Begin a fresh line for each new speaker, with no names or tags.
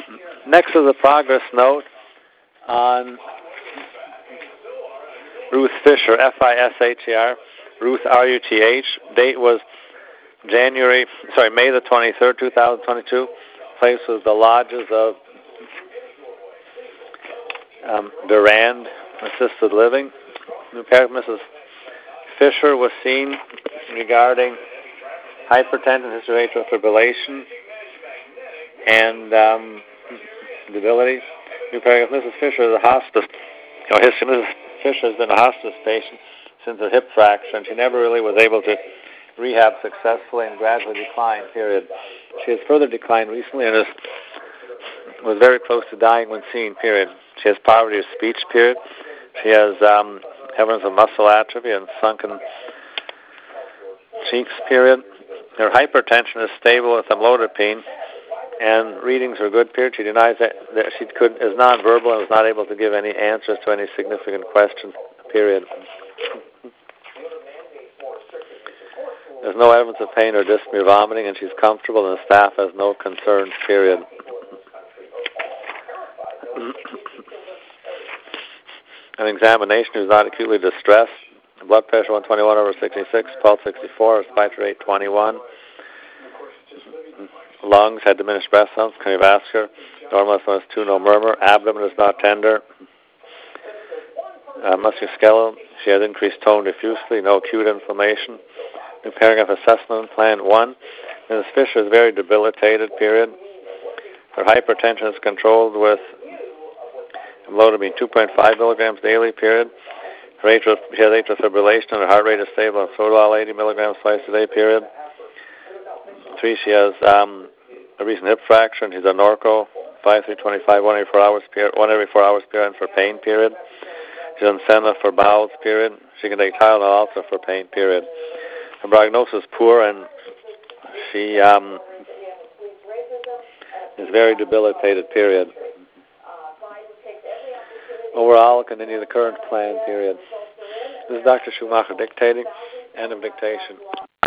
Next is a progress note on Ruth Fisher, Fisher, Ruth Ruth. Date was May the 23rd, 2022. Place was the lodges of Durand Assisted Living. Mrs. Fisher was seen regarding hypertension, history of atrial fibrillation, and debility. Mrs. Fisher is a hospice. Mrs. Fisher has been a hospice patient since her hip fracture, and she never really was able to rehab successfully and gradually declined, period. She has further declined recently and was very close to dying when seen, period. She has poverty of speech, period. She has evidence of muscle atrophy and sunken cheeks, period. Her hypertension is stable with amlodipine, and readings are good, period. She denies that she is nonverbal and was not able to give any answers to any significant questions, period. There's no evidence of pain or dyspnea or vomiting, and she's comfortable, and the staff has no concerns, period. An examination, who's not acutely distressed. Blood pressure 121/66, pulse 64, respiratory rate 21. Lungs had diminished breath sounds, cardiovascular. Normal S1S2, no murmur. Abdomen is not tender. Musculoskeletal, she has increased tone diffusely, no acute inflammation. New paragraph assessment plan 1. Mrs. Fisher is very debilitated, period. Her hypertension is controlled with amlodipine 2.5 milligrams daily, period. She has atrial fibrillation and her heart rate is stable on sotalol 80 milligrams twice a day, period. 3, she has a recent hip fracture and she's on Norco 5/3/25 1 every 4 hours, period, and for pain, period. She's on Senna for bowels, period. She can take Tylenol also for pain, period. Her prognosis is poor, and she is very debilitated, period. Overall, continue the current plan, period. This is Dr. Schumacher dictating. End of dictation.